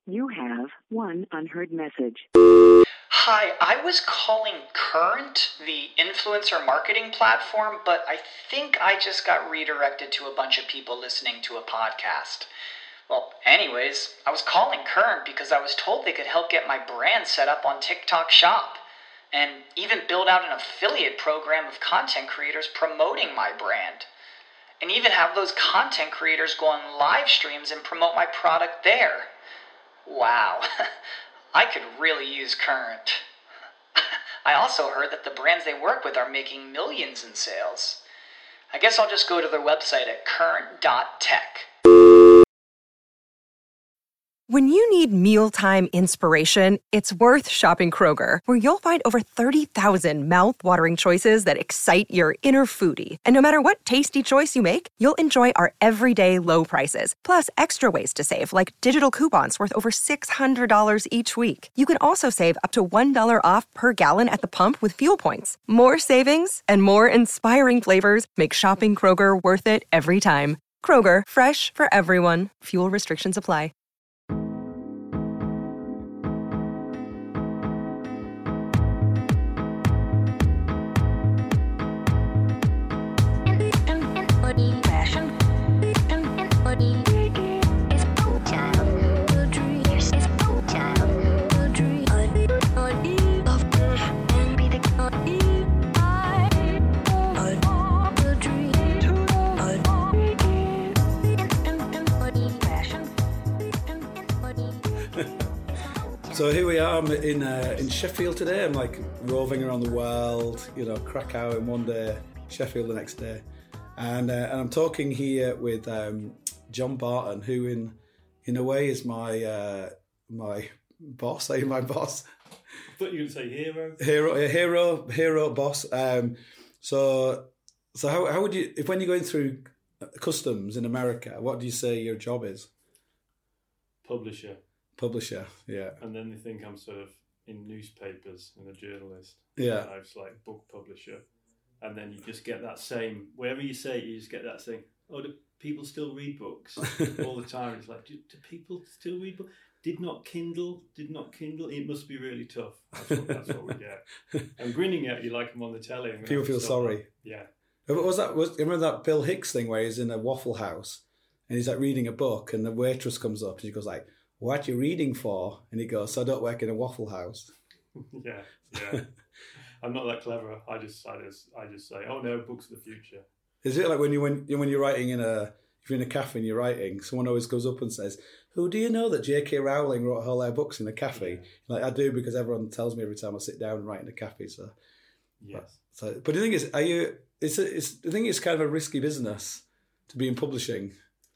You have one unheard message. Hi, I was calling Current, the influencer marketing platform, but I think I just got redirected to a bunch of people listening to a podcast. Well, anyways, I was calling Current because I was told they could help get my brand set up on TikTok Shop, and even build out an affiliate program of content creators promoting my brand, and even have those content creators go on live streams and promote my product there. Wow, I could really use Current. I also heard that the brands they work with are making millions in sales. I guess I'll just go to their website at current.tech. When you need mealtime inspiration, it's worth shopping Kroger, where you'll find over 30,000 mouth-watering choices that excite your inner foodie. And no matter what tasty choice you make, you'll enjoy our everyday low prices, plus extra ways to save, like digital coupons worth over $600 each week. You can also save up to $1 off per gallon at the pump with fuel points. More savings and more inspiring flavors make shopping Kroger worth it every time. Kroger, fresh for everyone. Fuel restrictions apply. So here we are. I'm in Sheffield today. I'm like roving around the world, Krakow in one day, Sheffield the next day. And I'm talking here with John Barton, who in a way is my boss. Are you my boss? I thought you were going to say hero. Hero boss. So how would you, when you're going through customs in America, what do you say your job is? Publisher, yeah. And then they think I'm sort of in newspapers and a journalist. Yeah. I was like book publisher. And then you just get that same, wherever you say it, you just get that saying, oh, do people still read books? All the time. It's like, do people still read books? Did not Kindle. It must be really tough. That's what we get. I'm grinning at you like I'm on the telly. People feel sorry. Yeah. Remember that Bill Hicks thing where he's in a Waffle House and he's like reading a book and the waitress comes up and she goes like, what are you reading for? And he goes, so I don't work in a Waffle House. Yeah. I'm not that clever. I just say, oh no, books of the future. Is it like when you're writing if you're in a cafe and you're writing, someone always goes up and says, who do you know that J.K. Rowling wrote all their books in a cafe? Yeah. Like I do, because everyone tells me every time I sit down and write in a cafe. So yes. But the thing is, I think it's kind of a risky business to be in publishing.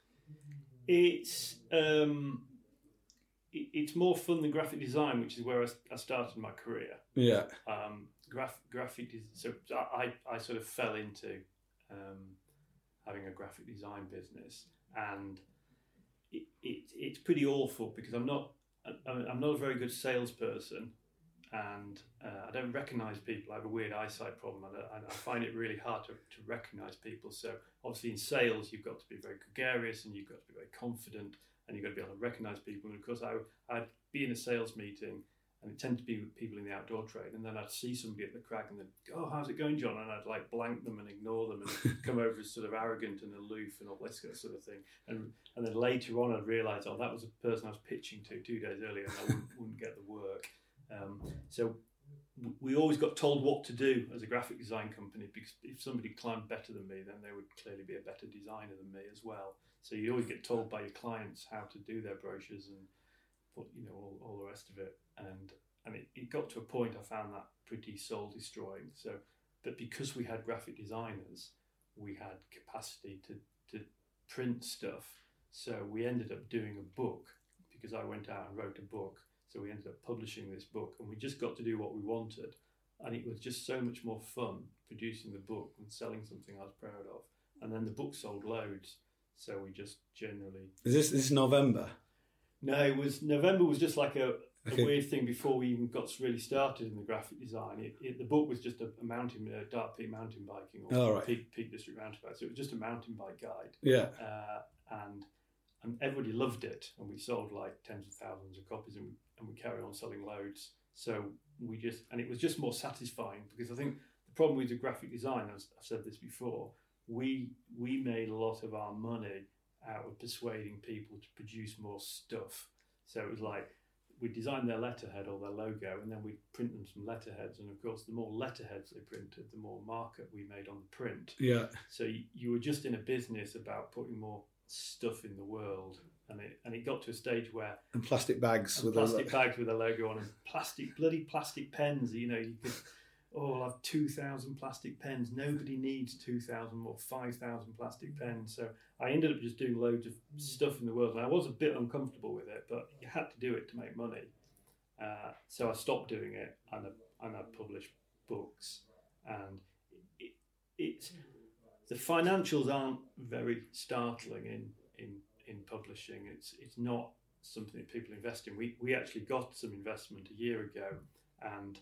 It's more fun than graphic design, which is where I started my career. Yeah. Graphic. So I sort of fell into having a graphic design business, and it's pretty awful because I'm not a very good salesperson, and I don't recognise people. I have a weird eyesight problem, and I find it really hard to recognise people. So obviously in sales, you've got to be very gregarious and you've got to be very confident. And you've got to be able to recognise people. And of course, I'd be in a sales meeting, and it tended to be with people in the outdoor trade. And then I'd see somebody at the crag, and they'd go, "Oh, how's it going, John?" And I'd like blank them and ignore them, and come over as sort of arrogant and aloof and all this sort of thing. And then later on, I'd realise, oh, that was a person I was pitching to 2 days earlier, and I wouldn't get the work. So we always got told what to do as a graphic design company, because if somebody climbed better than me, then they would clearly be a better designer than me as well. So you always get told by your clients how to do their brochures and all the rest of it. And it got to a point I found that pretty soul destroying. So, but because we had graphic designers, we had capacity to print stuff. So we ended up doing a book, because I went out and wrote a book. So we ended up publishing this book, and we just got to do what we wanted. And it was just so much more fun producing the book than selling something I was proud of. And then the book sold loads. So we just generally... Is this November? No, November was just like a weird thing before we even got really started in the graphic design. The book was just a Dark Peak mountain biking, or Peak District mountain bike. So it was just a mountain bike guide. Yeah. And and everybody loved it, and we sold like tens of thousands of copies, and we carry on selling loads. So and it was just more satisfying, because I think the problem with the graphic design, as I've said this before, we made a lot of our money out of persuading people to produce more stuff. So it was like, we designed their letterhead or their logo, and then we print them some letterheads. And of course, the more letterheads they printed, the more markup we made on the print. Yeah. So you were just in a business about putting more stuff in the world, and it got to a stage where plastic bags with a logo on, and bloody plastic pens. You could. I'll have 2,000 plastic pens. Nobody needs 2,000 or 5,000 plastic pens. So I ended up just doing loads of stuff in the world. And I was a bit uncomfortable with it, but you had to do it to make money. So I stopped doing it, and I published books. And it's the financials aren't very startling in publishing. It's not something that people invest in. We actually got some investment a year ago, and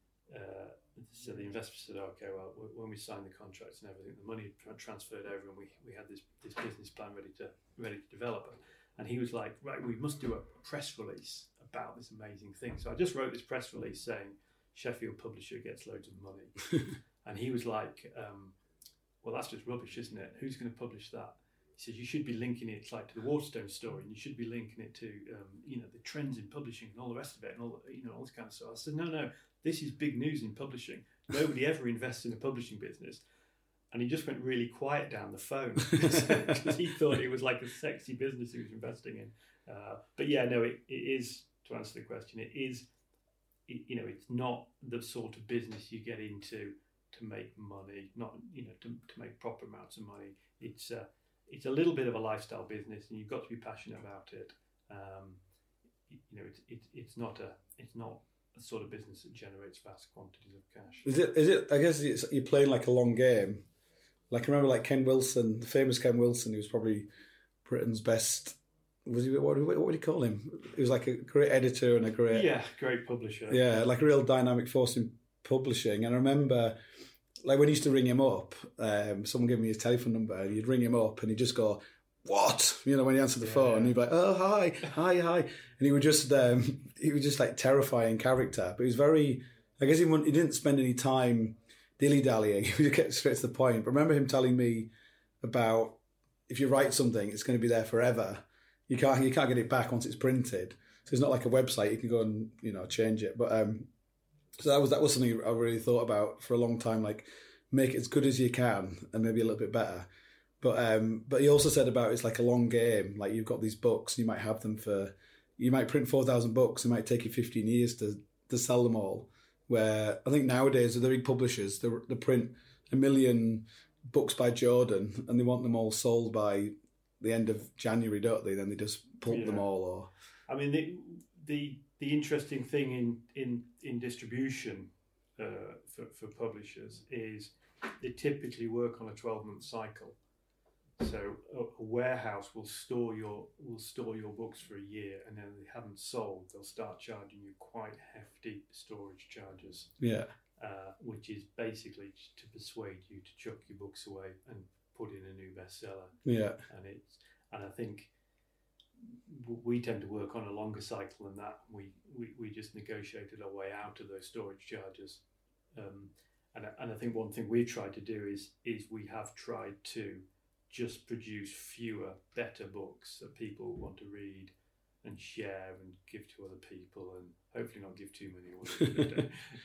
so the investor said, okay, well, when we signed the contracts and everything, the money transferred over, and we had this business plan ready to develop. And he was like, right, we must do a press release about this amazing thing. So I just wrote this press release saying Sheffield publisher gets loads of money. And he was like, well, that's just rubbish, isn't it? Who's going to publish that? He says, you should be linking it to the Waterstone story, and you should be linking it to the trends in publishing and all the rest of it, and all this kind of stuff. I said, no, this is big news in publishing. Nobody ever invests in a publishing business. And he just went really quiet down the phone because he thought it was like a sexy business he was investing in. But yeah, no, it is, to answer the question, it is, it's not the sort of business you get into to make money, not, to make proper amounts of money. It's a little bit of a lifestyle business, and you've got to be passionate about it. It's not a sort of business that generates vast quantities of cash. Is it? I guess you're playing like a long game. Like, I remember, like Ken Wilson, the famous Ken Wilson, who was probably Britain's best. Was he? What would you call him? He was like a great editor and a great publisher. Yeah, like a real dynamic force in publishing. And I remember, like, when he used to ring him up, someone gave me his telephone number, and you'd ring him up, and he'd just go, "What?" When he answered the phone, and he'd be like, "Oh, hi," and he would just like terrifying character. But he was very, I guess he didn't spend any time dilly-dallying. He would get straight to the point. But I remember him telling me about, if you write something, it's going to be there forever. You can't get it back once it's printed. So it's not like a website you can go and change it. But so that was something I really thought about for a long time. Like, make it as good as you can and maybe a little bit better. But he also said about it's like a long game. Like, you've got these books, you might have them you might print 4,000 books. It might take you 15 years to sell them all. Where I think nowadays with the big publishers, they print 1 million books by Jordan, and they want them all sold by the end of January, don't they? Then they just pulp them all. Or I mean, the interesting thing in distribution for publishers is they typically work on a 12-month cycle. So a warehouse will store your books for a year, and then if they haven't sold, they'll start charging you quite hefty storage charges. Yeah, which is basically to persuade you to chuck your books away and put in a new bestseller. Yeah, and I think we tend to work on a longer cycle than that. We just negotiated our way out of those storage charges. And I think one thing we tried to do is we have tried to just produce fewer, better books that people want to read and share and give to other people, and hopefully not give too many,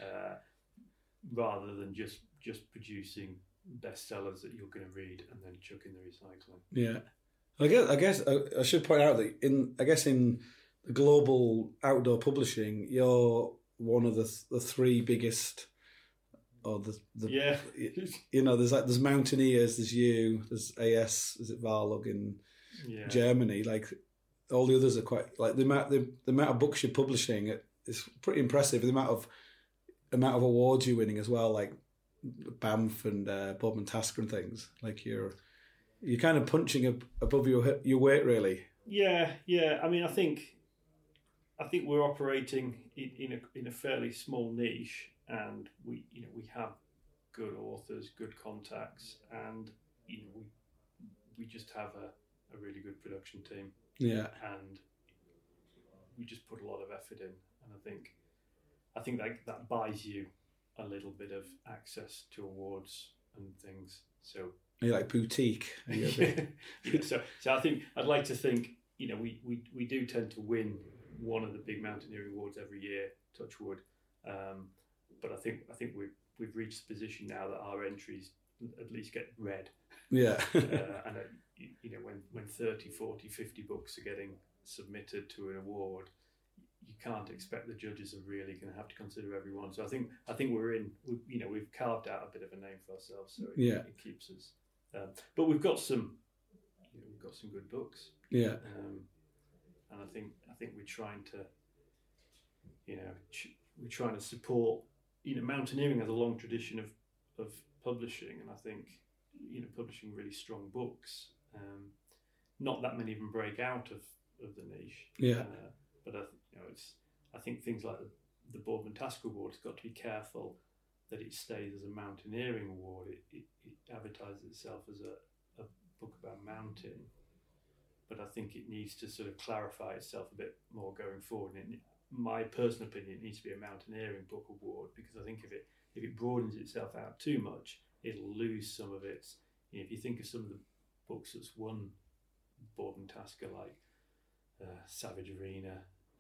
rather than just producing bestsellers that you're going to read and then chuck in the recycling. Yeah, I guess I should point out that in the global outdoor publishing, you're one of the three biggest. Or there's Mountaineers, there's you, there's AS, is it Varlog in Germany? Like, all the others are quite, like, the amount of books you're publishing is pretty impressive. The amount of awards you're winning as well, like Banff and Boardman Tasker and things. Like, you're kind of punching above your weight, really. Yeah. I mean, I think we're operating in a fairly small niche. And we have good authors, good contacts, and we just have a really good production team. Yeah. And we just put a lot of effort in, and I think that buys you a little bit of access to awards and things. So You're like boutique. so I think I'd like to think, we do tend to win one of the big mountaineering awards every year, touch wood. But I think we've reached the position now that our entries at least get read. Yeah. And when 30, 40, 50 books are getting submitted to an award, you can't expect the judges are really going to have to consider every one. So I think we've carved out a bit of a name for ourselves, so it keeps us. But we've got some good books. Yeah. And I think we're trying to support. Mountaineering has a long tradition of publishing, and I think publishing really strong books. Not that many of them break out of the niche. Yeah. But I think things like the Boardman Tasker Award has got to be careful that it stays as a mountaineering award. It advertises itself as a book about mountain, but I think it needs to sort of clarify itself a bit more going forward. And in my personal opinion, it needs to be a mountaineering book award, because I think if it broadens itself out too much, it'll lose some of its. If you think of some of the books that's won Boardman Tasker, like Savage Arena,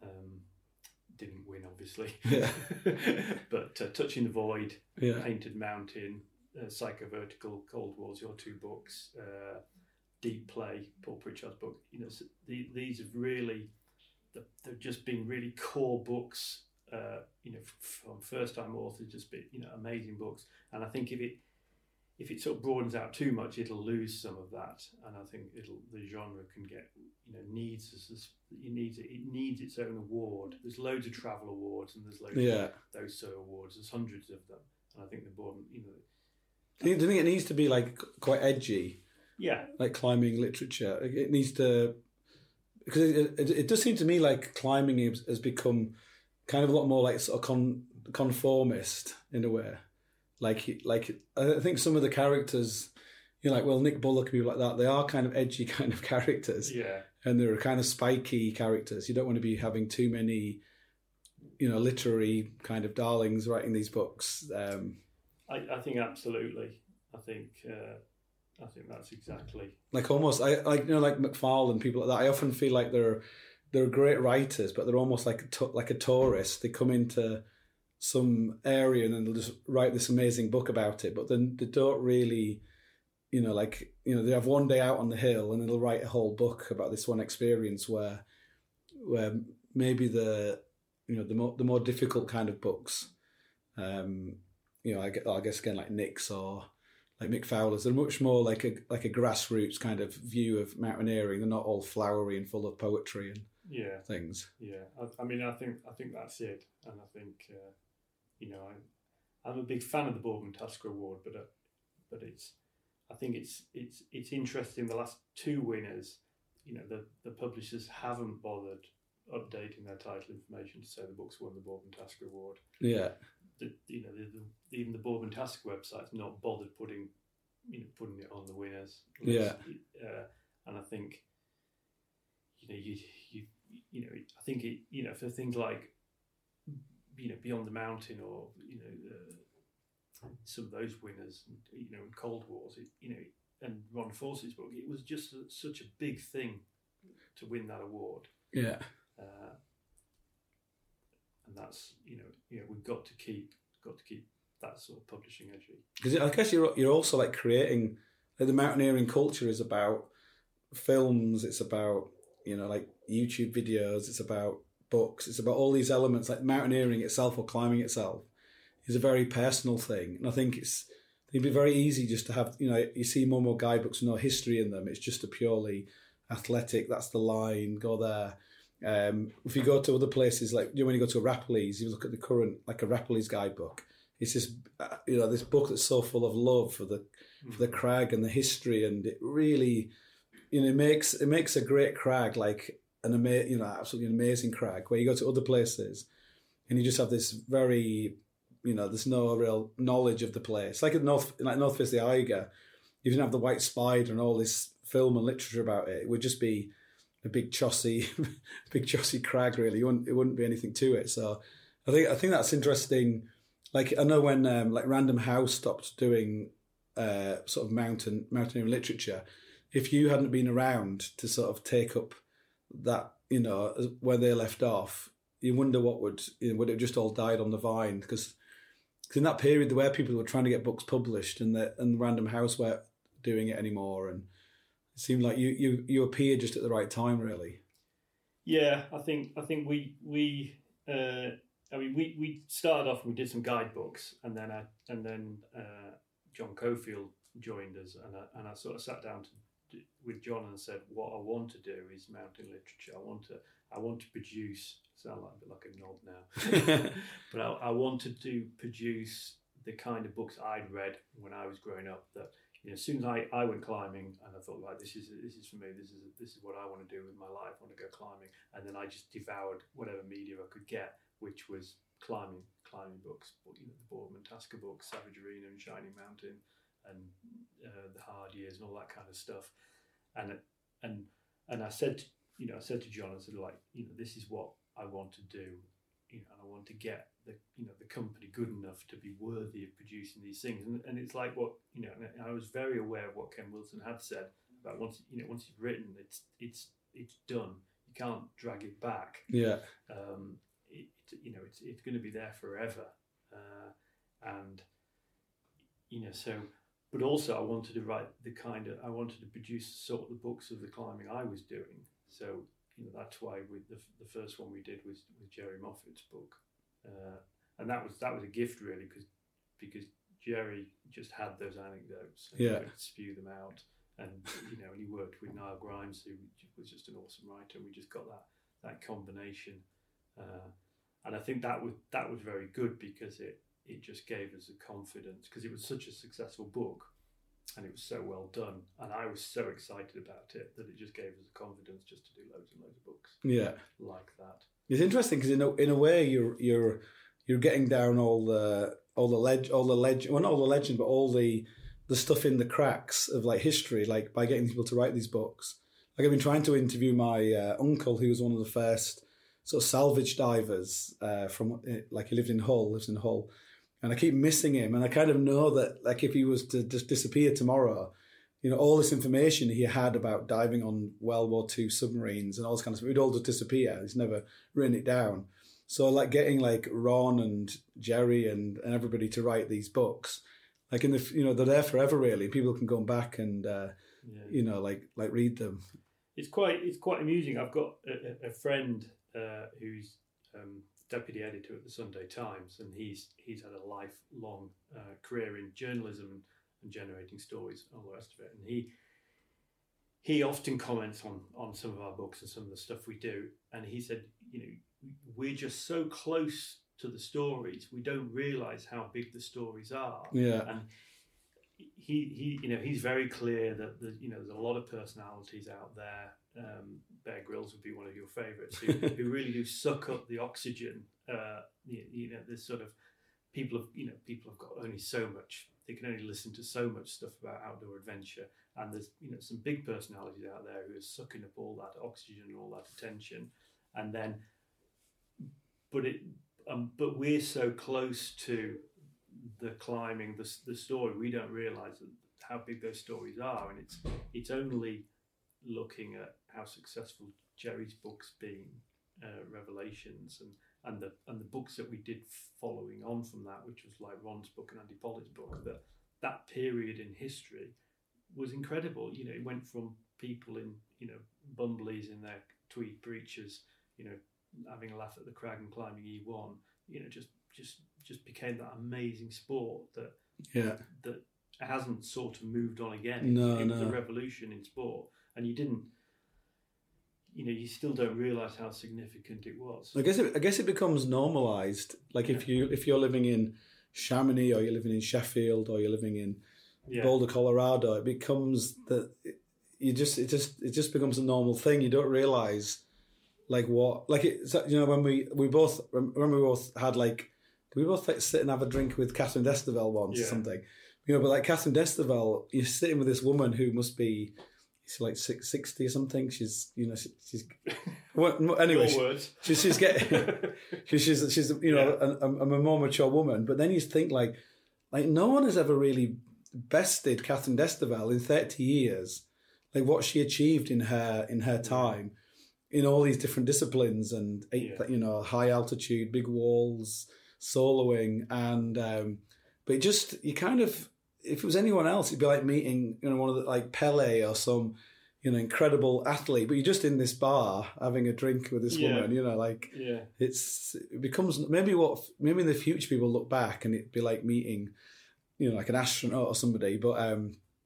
didn't win obviously, yeah. but Touching the Void, Yeah. Painted Mountain, Psychovertical, Cold War's your two books, Deep Play, Paul Pritchard's book. These have really, they've just been really core books. From first-time authors, just been amazing books. And I think if it sort of broadens out too much, it'll lose some of that. And I think the genre can get needs its own award. There's loads of travel awards, and there's loads of those sort of awards. There's hundreds of them, and I think the Boardman, Do you think it needs to be like quite edgy? Yeah, like climbing literature. It needs to, because it does seem to me like climbing has become kind of a lot more like sort of conformist in a way. Like I think some of the characters, Nick Bullock and people like that, they are kind of edgy kind of characters. Yeah. And they're kind of spiky characters. You don't want to be having too many, literary kind of darlings writing these books. I think absolutely. I think that's exactly like almost like McFarlane, people like that. I often feel like they're great writers, but they're almost like a tourist. They come into some area and then they'll just write this amazing book about it, but then they don't really, they have one day out on the hill and then they'll write a whole book about this one experience where maybe the more difficult kind of books, I guess again like Nick's or like Mick Fowler's, they're much more like a grassroots kind of view of mountaineering. They're not all flowery and full of poetry and things. Yeah, I think that's it, and I think I'm a big fan of the Boardman Tasker Award, but I think it's interesting. The last two winners, the publishers haven't bothered updating their title information to say the book's won the Boardman Tasker Award. Yeah. Even the Boardman Tasker website's not bothered putting it on the winners. Yeah. And I think I think for things like Beyond the Mountain or some of those winners, Cold Wars, and Ron Forsyth's book, it was just such a big thing to win that award. Yeah. And that's we've got to keep that sort of publishing edgy. Because I guess you're also like creating, like, the mountaineering culture is about films. It's about like YouTube videos. It's about books. It's about all these elements. Like mountaineering itself or climbing itself is a very personal thing, and I think it'd be very easy just to have you see more and more guidebooks with no history in them. It's just a purely athletic. That's the line. Go there. If you go to other places, like when you go to a Rapley's, you look at the current, like a Rapley's guidebook. It's just this book that's so full of love for the crag and the history, and it really it makes a great crag like absolutely absolutely amazing crag. Where you go to other places and you just have this very there's no real knowledge of the place. Like at North Face of the Eiger, you didn't have the White Spider and all this film and literature about it. It would just be big chossy, big chossy crag. Really, it wouldn't be anything to it. So I think that's interesting. Like I know when like Random House stopped doing sort of mountaineering literature, if you hadn't been around to sort of take up that, you know, where they left off, you wonder what would it have just all died on the vine? Because in that period, there were people who were trying to get books published, and Random House weren't doing it anymore, and it seemed like you appeared just at the right time, really. Yeah, I think we started off and we did some guidebooks, and then John Cofield joined us, and I sort of sat down with John and said, what I want to do is mountain literature. I want to produce. Sound like a bit like a knob now, but I wanted to produce the kind of books I'd read when I was growing up. That, you know, as soon as I went climbing, and I thought, right, this is for me. This is what I want to do with my life. I want to go climbing, and then I just devoured whatever media I could get, which was climbing books. You know, the Boardman Tasker books, Savage Arena and Shining Mountain, and the Hard Years and all that kind of stuff. And I said to John, I said, like, you know, this is what I want to do, you know, and I want to get the company good enough to be worthy of producing these things. And it's like what, you know, and I was very aware of what Ken Wilson had said about once you've written, it's done. You can't drag it back. Yeah. It's going to be there forever. And, you know, so, but also I wanted to produce sort of the books of the climbing I was doing. So, you know, that's why the first one we did was Jerry Moffat's book, and that was a gift really, because Jerry just had those anecdotes and he could spew them out, and you know, and he worked with Niall Grimes, who was just an awesome writer, and we just got that combination, and I think that was very good because it just gave us the confidence, because it was such a successful book. And it was so well done, and I was so excited about it that it just gave us the confidence just to do loads and loads of books. Yeah, like that. It's interesting because in a way you're getting down all the stuff in the cracks of like history, like by getting people to write these books. Like I've been trying to interview my uncle, who was one of the first sort of salvage divers from like he lives in Hull. And I keep missing him, and I kind of know that, like, if he was to just disappear tomorrow, you know, all this information he had about diving on World War II submarines and all this kind of stuff, it would all just disappear. He's never written it down. So, like, getting like Ron and Jerry and everybody to write these books, like they're there forever, really. People can go back and you know, like read them. It's quite amusing. I've got a friend who's deputy editor at the Sunday Times, and he's had a lifelong career in journalism and generating stories and all the rest of it. And he often comments on some of our books and some of the stuff we do. And he said, you know, we're just so close to the stories, we don't realise how big the stories are. Yeah. And he you know, he's very clear that there's a lot of personalities out there. Bear Grylls would be one of your favourites, who really do suck up the oxygen. You know, there's sort of people have got only so much. They can only listen to so much stuff about outdoor adventure, and there's, you know, some big personalities out there who are sucking up all that oxygen and all that attention, and then, but we're so close to the climbing, the story, we don't realise how big those stories are, and it's only looking at how successful Jerry's book's been, Revelations, and the books that we did following on from that, which was like Ron's book and Andy Pollitt's book, that period in history was incredible. You know, it went from people in, you know, Bumbleys in their tweed breeches, you know, having a laugh at the crag and climbing E1, you know, just became that amazing sport that hasn't sort of moved on again. It was a revolution in sport, and you still don't realise how significant it was. I guess it becomes normalised. Like if you're living in Chamonix, or you're living in Sheffield, or you're living in Boulder, Colorado, it becomes that it just becomes a normal thing. You don't realise like what, like it, you know, when we both had like, did we both like sit and have a drink with Catherine Destavel once or something? You know, but like Catherine Destavel, you're sitting with this woman who must be, she's like 60 or something. She's well, anyway. Your words. She's getting she's a more mature woman. But then you think like no one has ever really bested Catherine D'Estaval in 30 years. Like what she achieved in her time, in all these different disciplines and high altitude, big walls, soloing, and but you kind of, if it was anyone else, it'd be like meeting one of the like Pele or some incredible athlete, but you're just in this bar having a drink with this woman. It becomes maybe in the future people look back and it'd be like meeting like an astronaut or somebody, but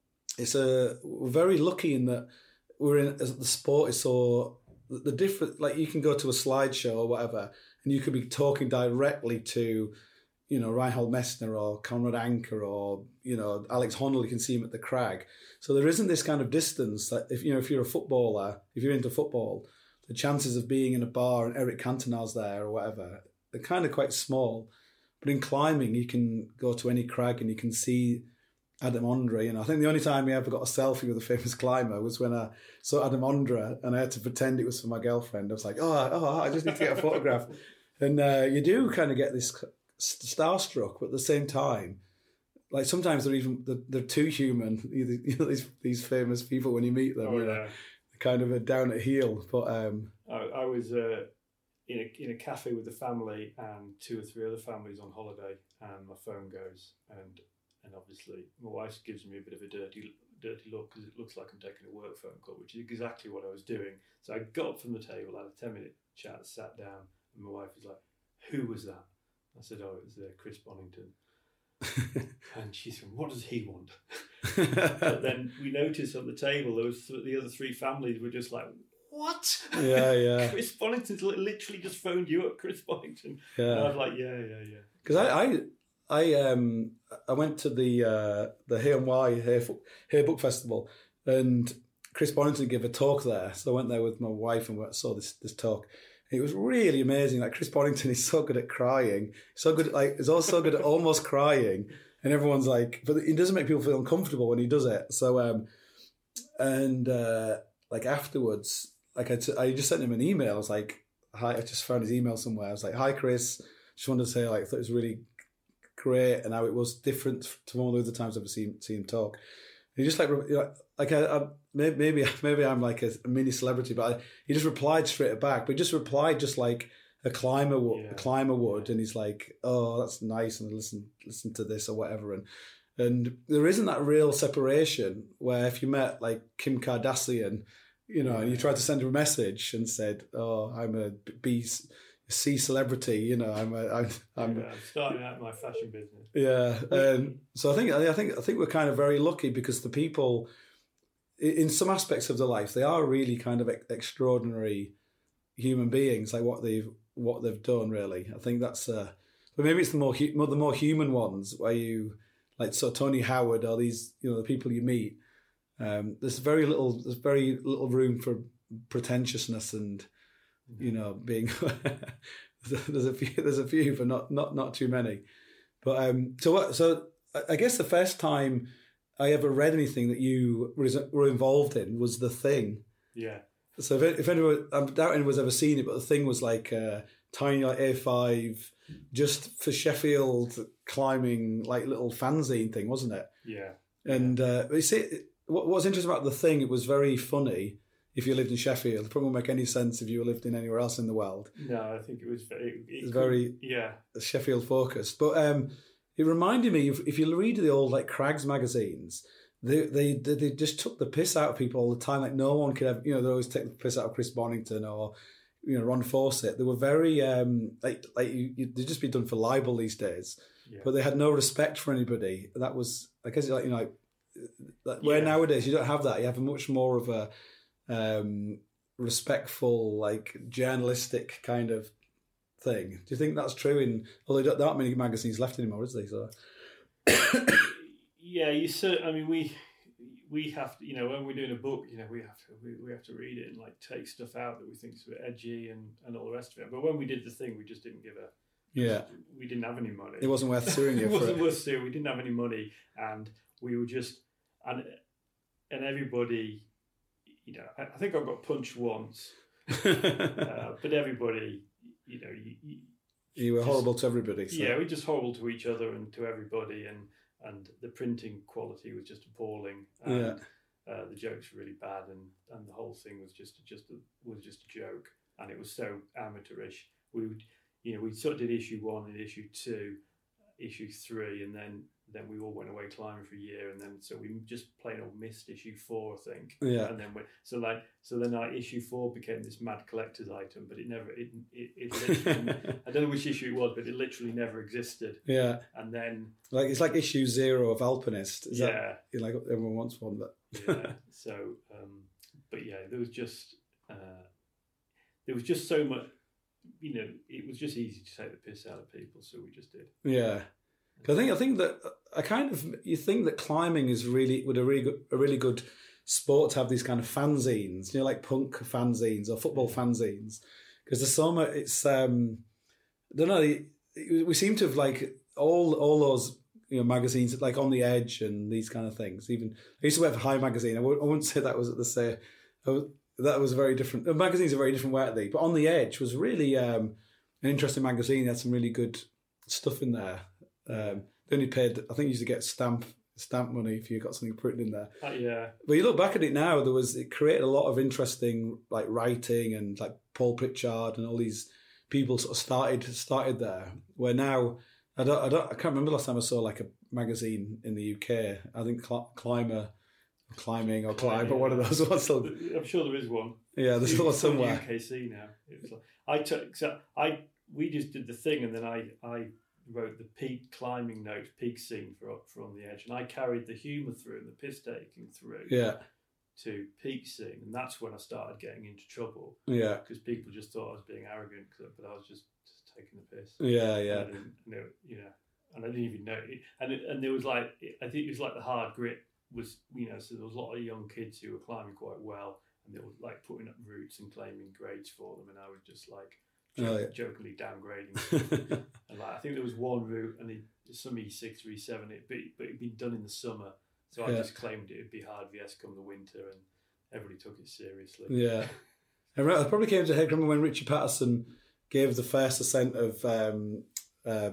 we're very lucky in that the sport is so the different, like you can go to a slideshow or whatever and you could be talking directly to Reinhold Messner or Conrad Anker or Alex Honnold. You can see him at the Crag, so there isn't this kind of distance that if you're a footballer, if you're into football, the chances of being in a bar and Eric Cantona's there or whatever, they're kind of quite small. But in climbing you can go to any crag and you can see Adam Ondra. I think the only time we ever got a selfie with a famous climber was when I saw Adam Ondra and I had to pretend it was for my girlfriend. I was like, oh, I just need to get a photograph. And you do kind of get this starstruck, but at the same time, like sometimes they're too human. These famous people, when you meet them, they're kind of a down at heel. But I was in a cafe with the family and 2 or 3 other families on holiday, and my phone goes and obviously my wife gives me a bit of a dirty look because it looks like I'm taking a work phone call, which is exactly what I was doing. So I got up from the table, had a 10-minute chat, sat down, and my wife was like, "Who was that?" I said, "Oh, it was Chris Bonington." And she said, "What does he want?" But then we noticed on the table there was the other 3 families were just like, "What?" Yeah. Chris Bonington literally just phoned you up, Chris Bonington. Yeah. And I was like, yeah. Because I went to the Here Book Festival, and Chris Bonington gave a talk there. So I went there with my wife and saw this talk. It was really amazing. Like Chris Bonington is so good at crying, so good at he's also so good at almost crying, and everyone's like, but it doesn't make people feel uncomfortable when he does it. So like afterwards, like I just sent him an email. I was like, "Hi," I just found his email somewhere. I was like, "Hi, Chris. Just wanted to say I thought it was really great and how it was different to all the other times I've seen him talk." And he just maybe I'm like a mini celebrity, but he just replied straight back. But he just replied just like a climber would, and he's like, "Oh, that's nice," and listen to this or whatever. And there isn't that real separation where if you met like Kim Kardashian, and you tried to send her a message and said, "Oh, I'm a C celebrity," I'm starting out my fashion business. Yeah, so I think we're kind of very lucky because the people, in some aspects of their life, they are really kind of extraordinary human beings. Like what they've done, really. I think that's, but maybe it's the more human ones where you like Tony Howard or these the people you meet. There's very little room for pretentiousness and. Being there's a few, but not too many. But so I guess the first time I ever read anything that you were involved in was The Thing. Yeah. So if anyone, I doubt anyone's ever seen it, but The Thing was like a tiny like A5, just for Sheffield climbing like little fanzine thing, wasn't it? Yeah. And you see, what's interesting about The Thing, it was very funny. If you lived in Sheffield, it probably won't make any sense if you lived in anywhere else in the world. No, I think it was very Sheffield focused. But it reminded me of, if you read the old like Crags magazines, they just took the piss out of people all the time. Like no one could have, they always take the piss out of Chris Bonington or Ron Fawcett. They were very they'd just be done for libel these days. Yeah. But they had no respect for anybody. That was, I guess, where nowadays you don't have that. You have a much more of a respectful, like journalistic kind of thing. Do you think that's true? Although there aren't many magazines left anymore, is there? So. Yeah, you said. I mean, we have to. When we're doing a book, we have to read it and like take stuff out that we think is a bit edgy and all the rest of it. But when we did The Thing, we just didn't give a. Yeah. We didn't have any money. It wasn't worth suing you. It wasn't worth suing. We didn't have any money, and we were just and everybody. I think I got punched once, but everybody, you were horrible to everybody. So. Yeah, we were just horrible to each other and to everybody, and the printing quality was just appalling. And, the jokes were really bad, and the whole thing was just a joke, and it was so amateurish. We sort of did issue 1 and issue 2, issue 3, and then we all went away climbing for a year, and then so we just plain old missed issue 4, I think. Yeah. And then then issue 4 became this mad collector's item, but it literally, I don't know which issue it was, but it literally never existed. Yeah. And then it's like issue 0 of Alpinist. Is yeah. That, like everyone wants one, but yeah. So, but yeah, there was just so much. It was just easy to take the piss out of people, so we just did. Yeah. I think that you think that climbing is a really good sport to have these kind of fanzines, like punk fanzines or football fanzines, because there's so much. It's I don't know. We seem to have like all those magazines like On the Edge and these kind of things. Even I used to work for High magazine. I wouldn't say that was at the same. That was very different. The magazines are very different, weren't they? But On the Edge was really an interesting magazine. It had some really good stuff in there. They only paid, I think you used to get stamp money if you got something printed in there. Yeah. But you look back at it now, it created a lot of interesting like writing, and like Paul Pritchard and all these people sort of started there. Where now I can't remember the last time I saw like a magazine in the UK. I think Climbing or Climb, or one of those ones. I'm sure there is one. Yeah, there's one somewhere. UKC now. It was we just did the thing, and then I wrote the peak climbing notes, peak scene for On the Edge, and I carried the humour through and the piss taking through. Yeah. To peak scene, and that's when I started getting into trouble. Yeah. Because people just thought I was being arrogant, but I was just taking the piss. Yeah, yeah. And I didn't even know. And there was like, I think it was like the hard grit was, so there was a lot of young kids who were climbing quite well, and they were like putting up routes and claiming grades for them, and I was just like jokingly downgrading. And like, I think there was one route, and some E6 or E7, but it'd been done in the summer, so I just claimed it'd be hard VS come the winter, and everybody took it seriously. Yeah. I probably came to head. Remember when Richie Patterson gave the first ascent of oh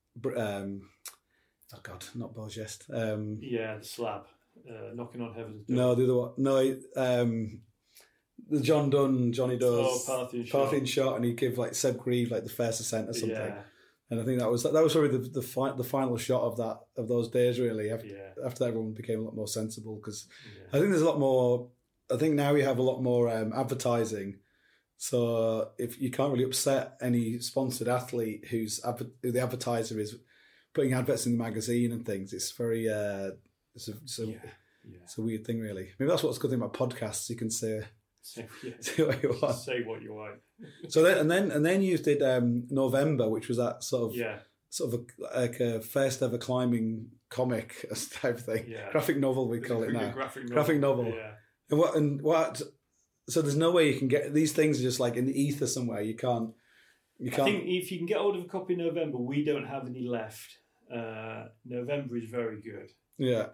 God, not Beaugest. The slab, knocking on heaven's door. No, the other one. No, the Johnny does Parthian shot, and he gave like Seb Grieve like the first ascent or something. Yeah. And I think that was probably the final shot of those days really. After that, everyone became a lot more sensible, because I think there's a lot more. I think now we have a lot more advertising. So if you can't really upset any sponsored athlete who the advertiser is putting adverts in the magazine and things, it's very it's a weird thing really. Maybe that's what's the good thing about podcasts. You can say what you want. Say what you want. So then you did November, which was that sort of like a first ever climbing comic type thing. Yeah. Graphic novel we call it now. Graphic novel. Yeah. And what? So there's no way you can get these things are just like in the ether somewhere. You can't. I think if you can get hold of a copy in November, we don't have any left. November is very good. Yeah.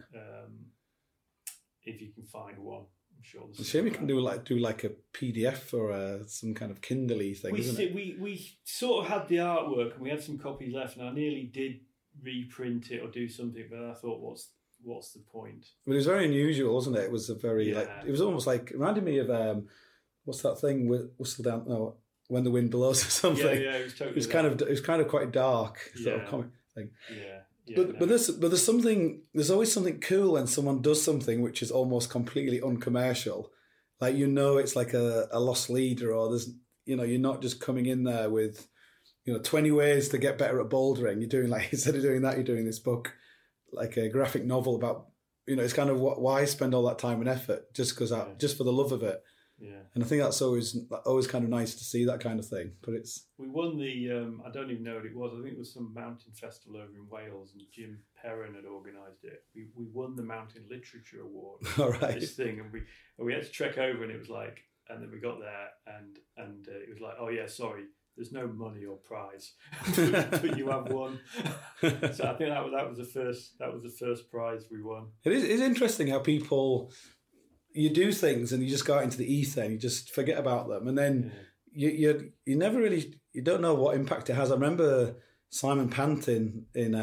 If you can find one, I'm sure. It's a shame you can do like a PDF or some kind of Kindle-y thing. We sort of had the artwork, and we had some copies left, and I nearly did reprint it or do something, but I thought, what's the point? But it was very unusual, wasn't it? It was a very it was almost like, it reminded me of what's that thing with Whistle Down? No, When the Wind Blows or something. Yeah, it was totally. It was kind of quite dark sort of comic thing. Yeah. But there's always something cool when someone does something which is almost completely uncommercial. Like, it's like a lost leader, or there's you're not just coming in there with 20 ways to get better at bouldering. You're doing like, instead of doing that, you're doing this book, like a graphic novel about it's kind of why spend all that time and effort just for the love of it. Yeah. And I think that's always kind of nice to see that kind of thing. But we won the I don't even know what it was. I think it was some mountain festival over in Wales, and Jim Perrin had organised it. We won the Mountain Literature Award. All right. This thing, and we had to trek over, and it was like, and then we got there, and it was like, oh yeah, sorry, there's no money or prize, but you have won. So I think that was the first prize we won. It is interesting how people, you do things and you just go out into the ether and you just forget about them, and then you never really, you don't know what impact it has. I remember Simon Pantin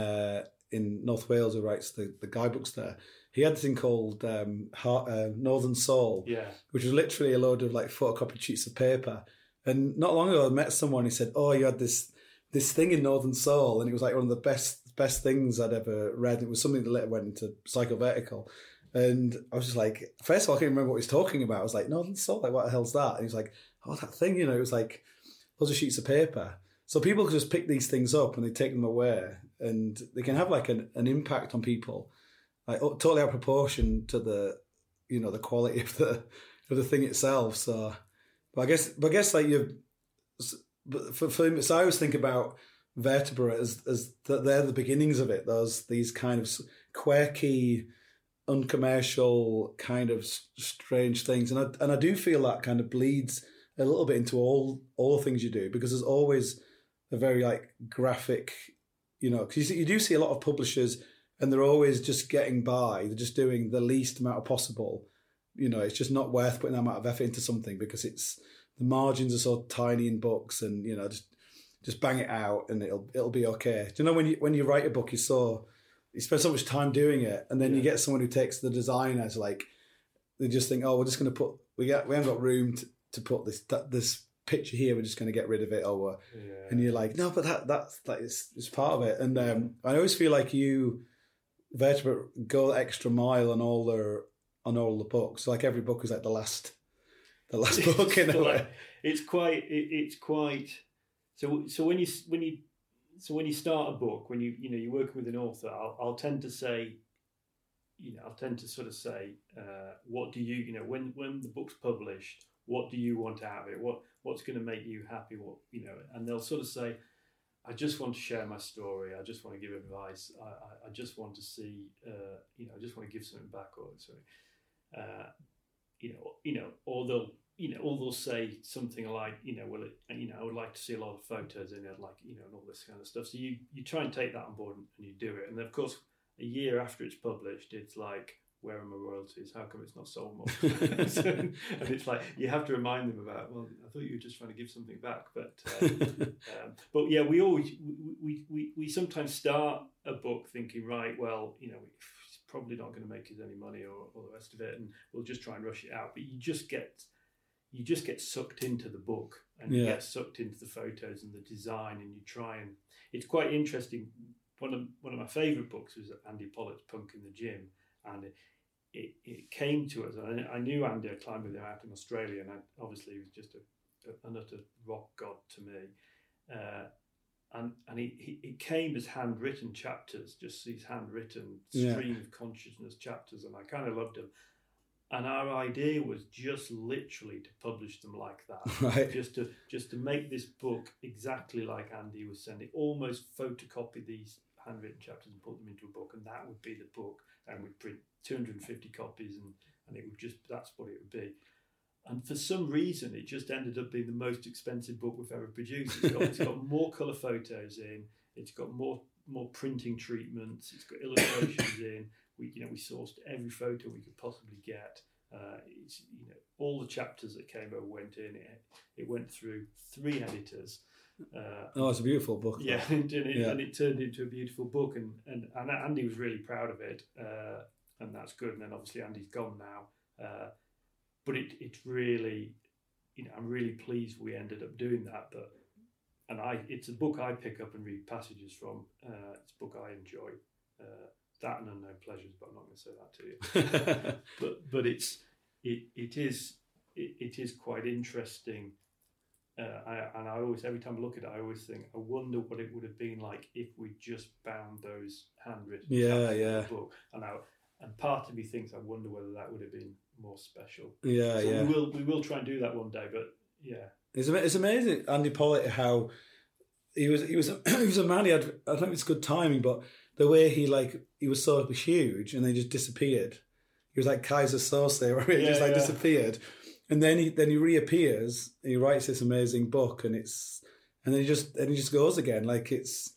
in North Wales, who writes the guidebooks there. He had this thing called Northern Soul, which was literally a load of like photocopied sheets of paper. And not long ago, I met someone who said, "Oh, you had this thing in Northern Soul," and it was like one of the best things I'd ever read. It was something that later went into Psychovertical. And I was just like, first of all, I can't remember what he's talking about. I was like, Northern Soul, like, what the hell's that? And he's like, oh, that thing, it was like loads of sheets of paper. So people can just pick these things up and they take them away, and they can have like an impact on people, like totally out of proportion to the, the quality of the thing itself. So, but I guess like for me, so I always think about Vertebra as that they're the beginnings of it. These kind of quirky, uncommercial, kind of strange things, and I do feel that kind of bleeds a little bit into all the things you do, because there's always a very like graphic, because you do see a lot of publishers and they're always just getting by. They're just doing the least amount of possible. It's just not worth putting that amount of effort into something because the margins are so tiny in books, and just bang it out and it'll be okay. Do you know when you write a book, you spend so much time doing it, and then you get someone who takes the design as like, they just think, oh, we're just going to we haven't got room to put this picture here, we're just going to get rid of it, and you're like, no, but that's like it's part of it. And I always feel like you, Vertebra, go the extra mile on all the books. So like every book is like the last book in a way. It's quite. So when you start a book, when you're working with an author, I'll tend to say, sort of say, what do you, when the book's published, what do you want out of it? What's going to make you happy? And they'll sort of say, I just want to share my story. I just want to give advice. I just want to see, I just want to give something back, or or they'll say something like, I would like to see a lot of photos in it, like, and all this kind of stuff. So you try and take that on board and you do it. And then, of course, a year after it's published, it's like, where are my royalties? How come it's not sold more? And it's like, you have to remind them about, well, I thought you were just trying to give something back. But yeah, we sometimes start a book thinking, right, well, it's probably not going to make us any money or the rest of it, and we'll just try and rush it out. But you just get sucked into the book, and you get sucked into the photos and the design, and you try and, it's quite interesting. One of my favourite books was Andy Pollock's Punk in the Gym, and it came to us. I knew Andy. I climbed with him out in Australia, and obviously he was just an utter rock god to me. And it came as handwritten chapters, just these handwritten stream of consciousness chapters, and I kind of loved them. And our idea was just literally to publish them like that, right? Just to make this book exactly like Andy was sending, almost photocopy these handwritten chapters and put them into a book, and that would be the book. And we'd print 250 copies, and it would just, that's what it would be. And for some reason, it just ended up being the most expensive book we've ever produced. It's got more colour photos in. It's got more printing treatments. It's got illustrations in. We sourced every photo we could possibly get. All the chapters that came over went in. It went through 3 editors. It's a beautiful book. Yeah, and it turned into a beautiful book, and Andy was really proud of it, and that's good. And then obviously Andy's gone now, but it's really, I'm really pleased we ended up doing that. It's a book I pick up and read passages from. It's a book I enjoy. That and Unknown Pleasures, but I'm not going to say that to you. but it is quite interesting. And I always, every time I look at it, I always think, I wonder what it would have been like if we just bound those handwritten chapters in the book. And part of me thinks, I wonder whether that would have been more special. We will try and do that one day. But yeah, it's amazing, Andy Pollock, how he was a man. He had, I don't know if it's good timing, but the way he was so huge and then he just disappeared. He was like Kaiser Sose, where he just disappeared. And then he reappears. And he writes this amazing book, and then he just goes again. Like it's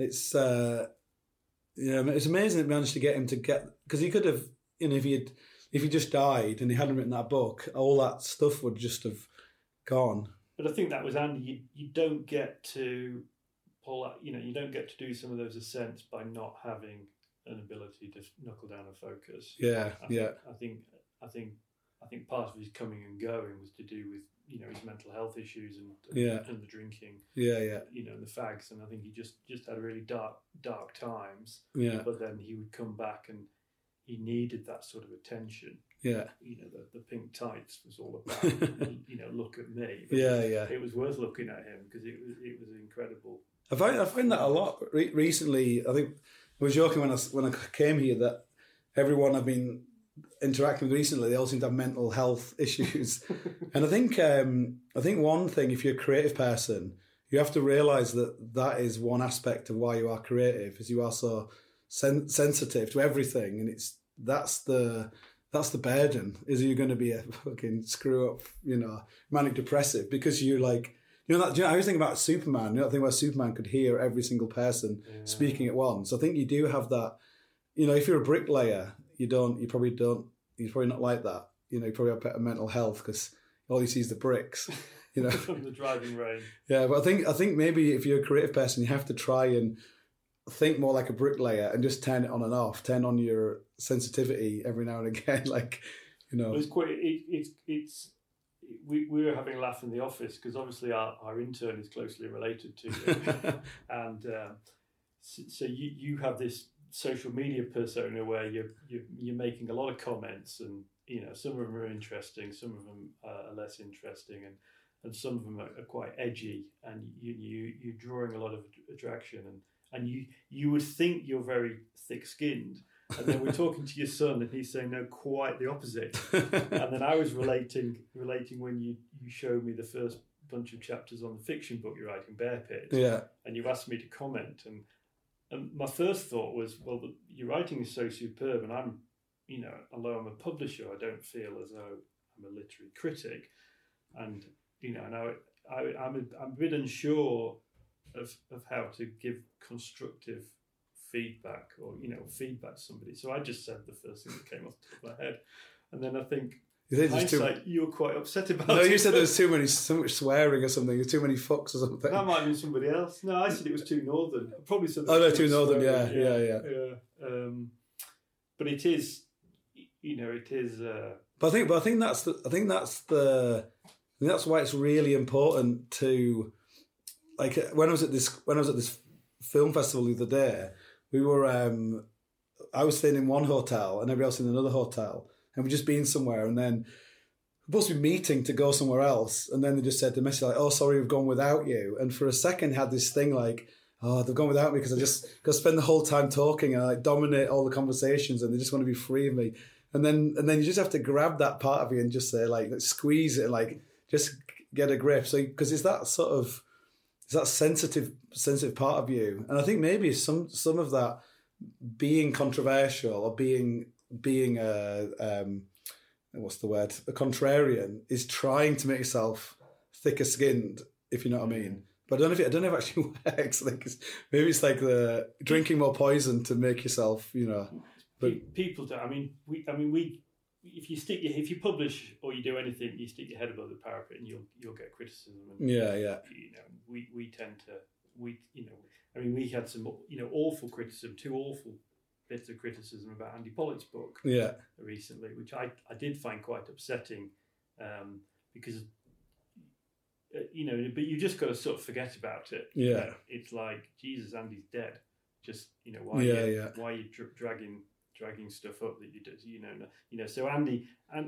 amazing that we managed to get him to get, because he could have, if if he just died and he hadn't written that book, all that stuff would just have gone. But I think that was Andy. You don't get to pull out. You don't get to do some of those ascents by not having an ability to knuckle down and focus. Yeah, I think part of his coming and going was to do with his mental health issues and the drinking. Yeah. And the fags, and I think he just had really dark times. Yeah. But then he would come back and he needed that sort of attention. Yeah. The pink tights was all about look at me. But yeah. It was worth looking at him because it was incredible. I find that a lot recently. I think I was joking when I came here that everyone I've been interacting with recently, they all seem to have mental health issues. And I think one thing, if you're a creative person, you have to realise that is one aspect of why you are creative, is you are so sensitive to everything, and that's the burden. Is you're going to be a fucking screw up, manic depressive because you're like. I always think about Superman. I think about Superman could hear every single person speaking at once. I think you do have that. If you're a bricklayer, you're probably not like that. You probably have better mental health because all you see is the bricks. From the driving rain. Yeah, but I think maybe if you're a creative person, you have to try and think more like a bricklayer and just turn it on and off. Turn on your sensitivity every now and again, It's quite. It's. We were having a laugh in the office because obviously our intern is closely related to you, and so you have this social media persona where you're making a lot of comments, and some of them are interesting, some of them are less interesting, and some of them are quite edgy, and you're drawing a lot of attraction, and you would think you're very thick-skinned. And then we're talking to your son, and he's saying no, quite the opposite. And then I was relating when you showed me the first bunch of chapters on the fiction book you're writing, Bear Pit. Yeah. And you asked me to comment, and my first thought was, well, your writing is so superb, and I'm, although I'm a publisher, I don't feel as though I'm a literary critic, and I'm a bit unsure of how to give constructive feedback or feedback to somebody. So I just said the first thing that came off the top of my head, and then I think hindsight, you were quite upset about it. No, you said there was so much swearing or something. There's too many fucks or something. That might have been somebody else. No, I said it was too northern. I probably said. Oh no, too northern. Yeah. But it is, it is. But I think that's why it's really important to, like, when I was at this film festival the other day. We were, I was staying in one hotel and everybody else in another hotel, and we'd just been somewhere, and then we're supposed to be meeting to go somewhere else, and then they just said the message like, "Oh, sorry, we've gone without you." And for a second, had this thing like, "Oh, they've gone without me because I just got to spend the whole time talking and I dominate all the conversations, and they just want to be free of me." And then you just have to grab that part of you and just say like squeeze it and like just get a grip. So because it's that sort of. It's that sensitive part of you, and I think maybe some of that being controversial or being what's the word? A contrarian is trying to make yourself thicker skinned, if you know what I mean. But I don't know if it actually works. Maybe it's like the drinking more poison to make yourself, But people do. I mean, we. If you publish or you do anything, you stick your head above the parapet and you'll get criticism. And, we tend to we had some awful criticism, 2 awful bits of criticism about Andy Pollock's book recently, which I did find quite upsetting because but you just got to sort of forget about it. Yeah, it's like Jesus, Andy's dead. Just why are you dragging stuff up that you do, so Andy,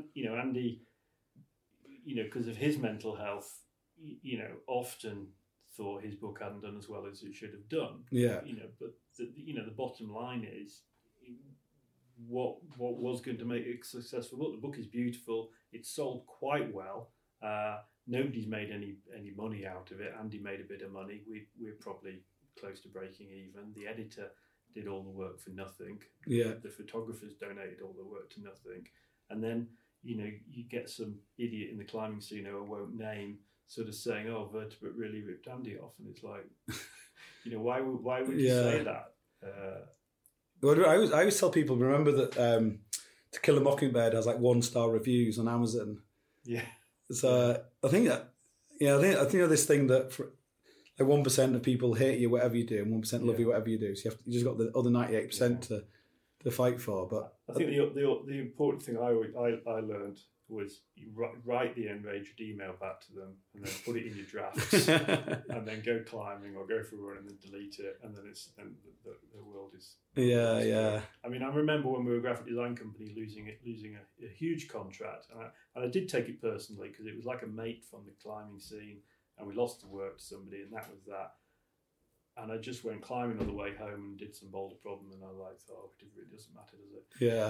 because of his mental health, often thought his book hadn't done as well as it should have done. Yeah. But the bottom line is what was going to make it successful. Look, the book is beautiful. It's sold quite well. Nobody's made any money out of it. Andy made a bit of money. We're probably close to breaking even. The editor did all the work for nothing. Yeah. The photographers donated all the work to nothing. And then, you get some idiot in the climbing scene who I won't name sort of saying, "Oh, Vertebrate really ripped Andy off." And it's like, why would you say that? Well, I always tell people, remember that To Kill a Mockingbird has like 1-star reviews on Amazon. Yeah. So I think that, I think this thing that like 1% of people hate you whatever you do, and 1% love you whatever you do. So you just got the other 98% to fight for. But I think the important thing I learned was you write the enraged email back to them, and then put it in your drafts, and then go climbing or go for a run and then delete it, and then the world is. Yeah. I mean, I remember when we were a graphic design company losing a huge contract, and I did take it personally because it was like a mate from the climbing scene, and we lost the work to somebody, and that was that. And I just went climbing on the way home and did some boulder problem, and I thought, it really doesn't matter, does it? Yeah.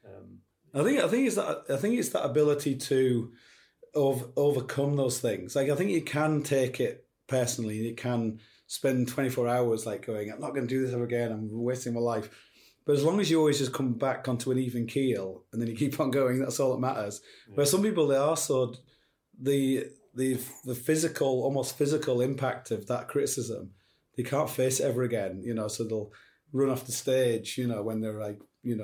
I think it's that ability to overcome those things. Like I think you can take it personally. You can spend 24 hours like going, I'm not going to do this ever again. I'm wasting my life. But as long as you always just come back onto an even keel and then you keep on going, that's all that matters. Yeah. Where some people, they are so the physical, almost physical impact of that criticism, they can't face it ever again. So they'll run off the stage, when they're like,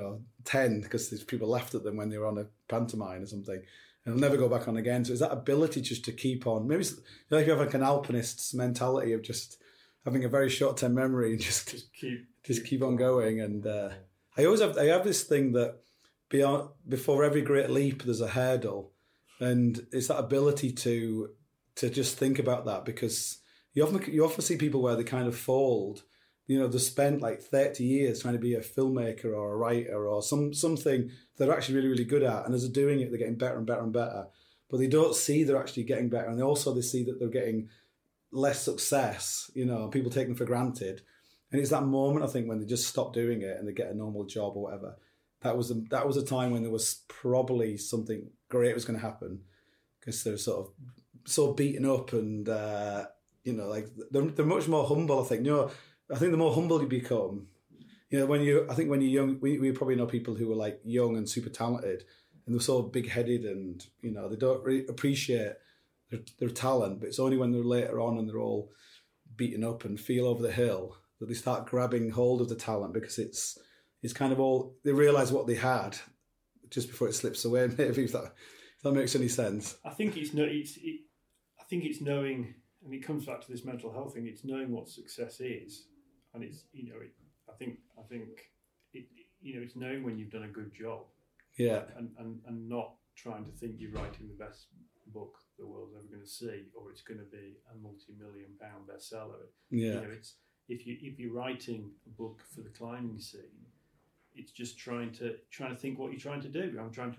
10 because these people laughed at them when they were on a pantomime or something, and they'll never go back on again. So it's that ability just to keep on. Maybe it's like you have like an alpinist's mentality of just having a very short-term memory and just keep on going. And I have this thing that before every great leap there's a hurdle, and it's that ability to just think about that, because you often see people where they kind of fold. They spent like 30 years trying to be a filmmaker or a writer or something they're actually really, really good at. And as they're doing it, they're getting better and better and better. But they don't see they're actually getting better. And they see that they're getting less success, people take them for granted. And it's that moment, I think, when they just stop doing it and they get a normal job or whatever. That was a time when there was probably something great was going to happen, because they're sort of so beaten up and, like they're much more humble, I think. I think the more humble you become, when you're young, we probably know people who were like young and super talented, and they're so big-headed, and they don't really appreciate their talent. But it's only when they're later on and they're all beaten up and feel over the hill that they start grabbing hold of the talent, because it's kind of all they realise what they had just before it slips away. Maybe if that makes any sense. I think it's knowing, and it comes back to this mental health thing. It's knowing what success is. And it's I think it's knowing when you've done a good job, and not trying to think you're writing the best book the world's ever going to see, or it's going to be a multi-million-pound bestseller. It's if you're writing a book for the climbing scene, it's just trying to think what you're trying to do.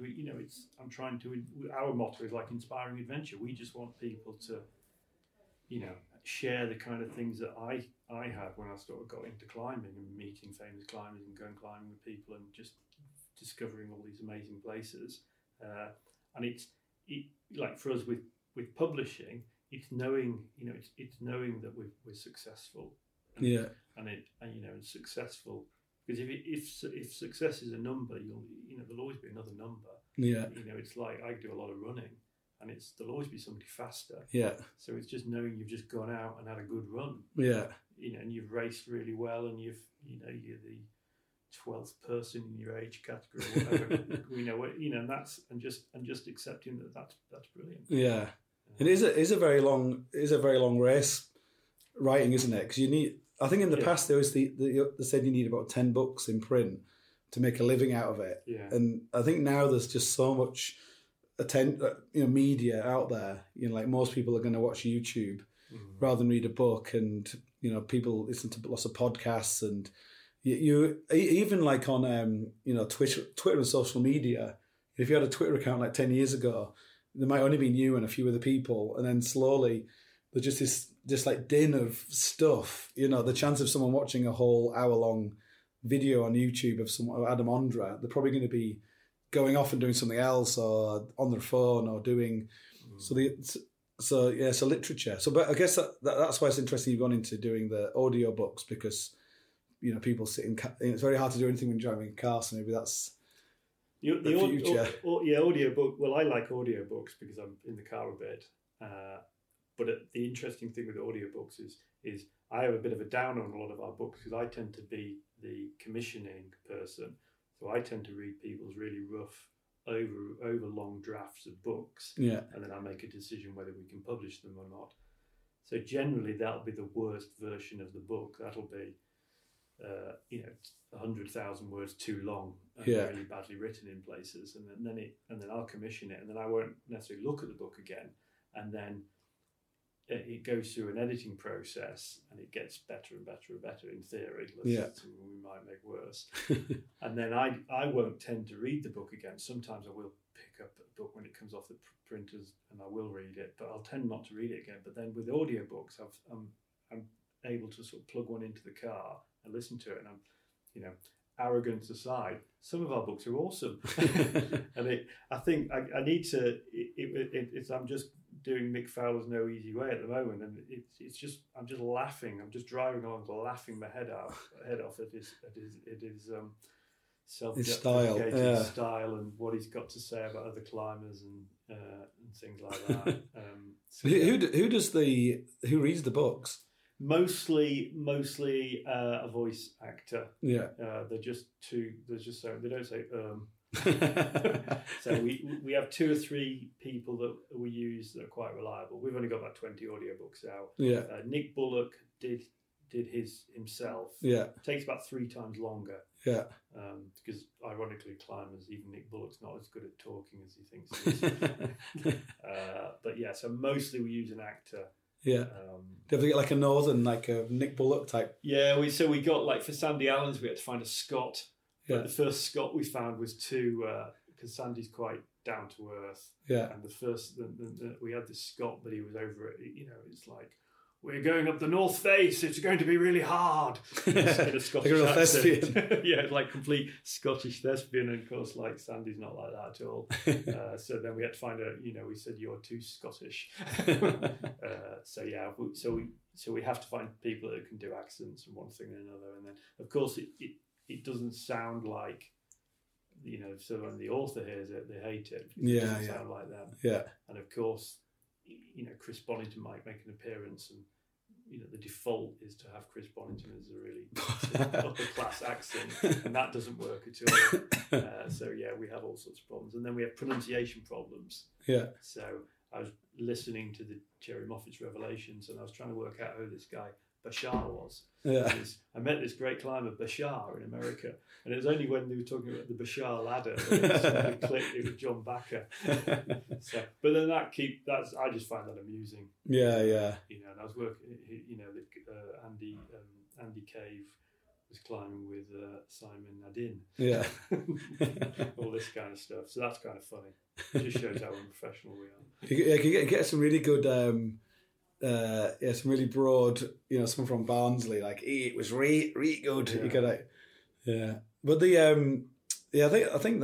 Our motto is like inspiring adventure. We just want people to, share the kind of things that I had when I got into climbing, and meeting famous climbers and going climbing with people and just discovering all these amazing places. And it's like for us with publishing, it's knowing, it's knowing that we're successful. And successful, because if success is a number, there'll always be another number. Yeah. It's like I do a lot of running, and there'll always be somebody faster. Yeah. So it's just knowing you've just gone out and had a good run. Yeah. And you've raced really well, and you're the 12th person in your age category, or whatever. and just accepting that's brilliant. Yeah. It is a very long race, writing, isn't it? Because you need. I think in the past they said you need about 10 books in print to make a living out of it. Yeah. And I think now there's just so much media out there. Like most people are going to watch YouTube rather than read a book, and people listen to lots of podcasts, and you even like on Twitter and social media. If you had a Twitter account like 10 years ago, there might only be you and a few other people, and then slowly there's just this like din of stuff. The chance of someone watching a whole hour-long video on YouTube of Adam Ondra, they're probably going to be going off and doing something else, or on their phone, or doing so literature. So, but I guess that's why it's interesting you've gone into doing the audio books, because people sit in. It's very hard to do anything when driving a car, so maybe that's the future. Audio book. Well, I like audio books because I'm in the car a bit. But the interesting thing with audiobooks is I have a bit of a down on a lot of our books, because I tend to be the commissioning person So I tend to read people's really rough, over long drafts of books, Yeah. and then I make a decision whether we can publish them or not. So generally, that'll be the worst version of the book. That'll be, 100,000 words too long and really badly written in places, and then I'll commission it, and then I won't necessarily look at the book again, and then it goes through an editing process, and it gets better and better and better in theory. We might make worse, and then I won't tend to read the book again. Sometimes I will pick up a book when it comes off the printers, and I will read it, but I'll tend not to read it again. But then with audiobooks, I'm able to sort of plug one into the car and listen to it, and I'm, arrogance aside, some of our books are awesome, and I think I need to. I'm just doing Mick Fowler's No Easy Way at the moment, and it's just I'm just laughing. I'm just driving along, laughing my head off at his self-deprecating style and what he's got to say about other climbers and things like that. Who reads the books? Mostly a voice actor. Yeah. They're just two. There's just so they don't say. So we have 2 or 3 people that we use that are quite reliable. We've only got about 20 audiobooks out. Yeah. Nick Bullock did his himself. Yeah. It takes about 3 times longer. Yeah. Because ironically, climbers, even Nick Bullock's not as good at talking as he thinks he is. But yeah, so mostly we use an actor. Yeah. Do you ever get like a northern, like a Nick Bullock type? Yeah, we got like for Sandy Allens, we had to find a Scot. Yeah. But the first Scot we found was because Sandy's quite down to earth. Yeah. And the first, we had this Scot, but he was over it. It's like, we're going up the North Face. It's going to be really hard. In a Scottish like a thespian. Yeah, like complete Scottish thespian. And of course, like Sandy's not like that at all. So then we had to find we said you're too Scottish. So yeah, so we have to find people that can do accents and one thing and another. And then of course it doesn't sound like, so when the author hears it, they hate it. It doesn't sound like them. Yeah. And of course, Chris Bonington might make an appearance, and the default is to have Chris Bonington as a really upper class accent, and that doesn't work at all. So yeah, we have all sorts of problems, and then we have pronunciation problems. Yeah. So I was listening to the Jerry Moffat's Revelations, and I was trying to work out who this guy Bashar was. Yeah. I met this great climber Bashar in America, and it was only when they were talking about the Bashar ladder that it clicked. It was John Backer. So, but then I just find that amusing. Yeah, yeah. And I was working. Andy Cave was climbing with Simon Nadin. Yeah. All this kind of stuff. So that's kind of funny. It just shows how unprofessional we are. You get some really good. Some really broad, someone from Barnsley, like, it was really good. Yeah. You get it. Yeah. But I think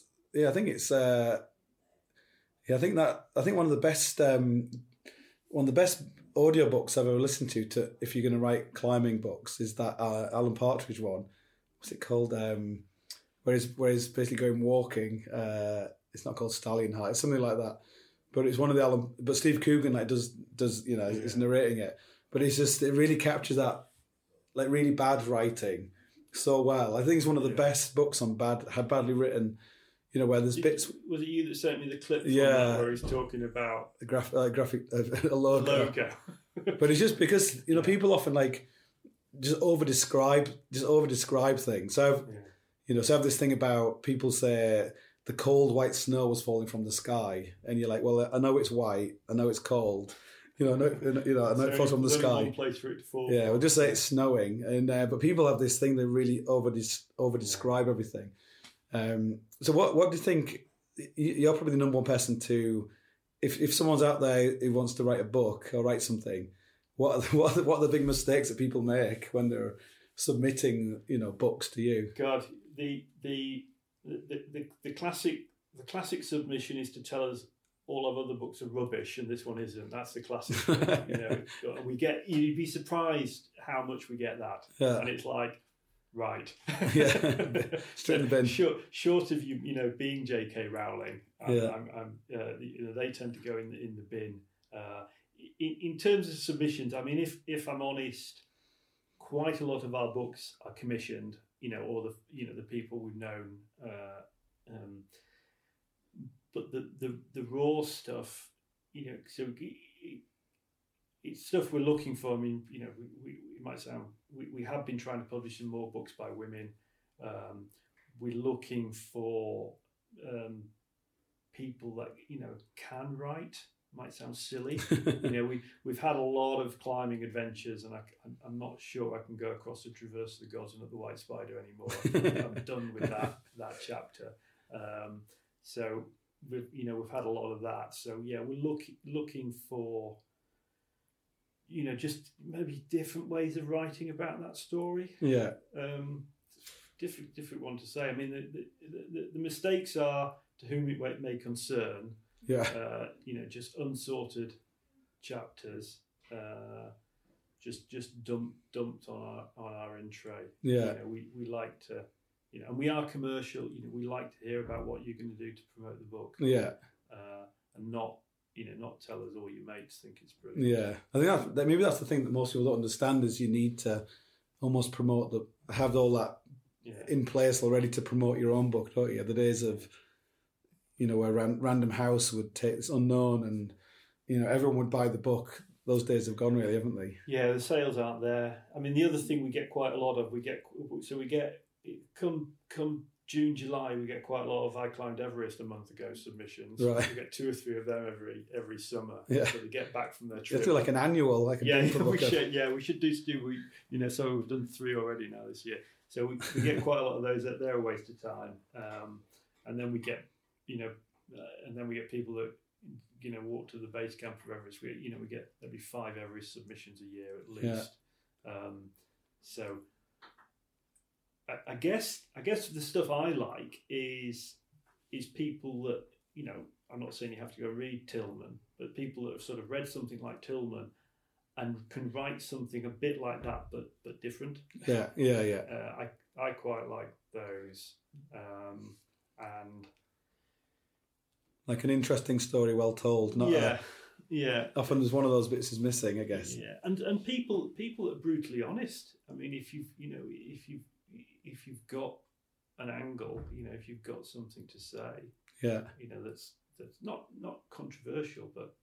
one of the best audiobooks I've ever listened to if you're going to write climbing books is that Alan Partridge one. What's it called? Where he's basically going walking. It's not called Stallion Heart. It's something like that. But it's one of the but Steve Coogan does is narrating it. But it really captures that like really bad writing so well. I think it's one of the best books on badly written. Where there's bits. Was it you that sent me the clip? From that where he's talking about a graphic a logo. But it's just because people often just over describe things. So so I have this thing about people say the cold white snow was falling from the sky, and you're like, well, I know it's white, I know it's cold, I know it falls from the sky. One place for it to fall. Yeah, we'll just say it's snowing, and but people have this thing they really over describe everything. So what do you think? You're probably the number one person to, if someone's out there who wants to write a book or write something, what are the big mistakes that people make when they're submitting books to you? God, the classic submission is to tell us all of other books are rubbish and this one isn't. That's the classic. You'd be surprised how much we get that. Yeah. And it's like, right. Yeah. Straight in the bin. Short of being J.K. Rowling, they tend to go in the bin. In terms of submissions, I mean, if I'm honest, quite a lot of our books are commissioned, or the people we've known. But the raw stuff, so it's stuff we're looking for. I mean, it might sound we have been trying to publish some more books by women. We're looking for people that can write. Might sound silly. We've had a lot of climbing adventures, and I'm not sure I can go across the Traverse of the Gods and up the White Spider anymore. I'm done with that chapter. So we've had a lot of that. So yeah, we're looking for just maybe different ways of writing about that story. Yeah. Different one to say. I mean, the mistakes are to whom it may concern. Yeah. Just unsorted chapters, just dumped on our in tray. Yeah. We like to, and we are commercial. We like to hear about what you're going to do to promote the book. Yeah. And not tell us all your mates think it's brilliant. Yeah. I think maybe that's the thing that most people don't understand is you need to almost have all that in place already to promote your own book, don't you? The days of where Random House would take this unknown and, everyone would buy the book. Those days have gone, really, haven't they? Yeah, the sales aren't there. I mean, the other thing we get quite a lot of, come June, July, we get quite a lot of I Climbed Everest a month ago submissions. Right. We get 2 or 3 of them every summer. Yeah. So they get back from their trip. It's like an annual, like a we should do. So we've done 3 already now this year. So we get quite a lot of those. They're a waste of time. And then we get people that walk to the base camp of Everest. We get there'll be 5 Everest submissions a year at least. Yeah. So I guess the stuff I like is people that I'm not saying you have to go read Tillman, but people that have sort of read something like Tillman and can write something a bit like that, but different. Yeah. I quite like those, and like an interesting story, well told. Not often there's one of those bits is missing, I guess. Yeah, and people are brutally honest. I mean, if you've got an angle, if you've got something to say, that's not controversial, but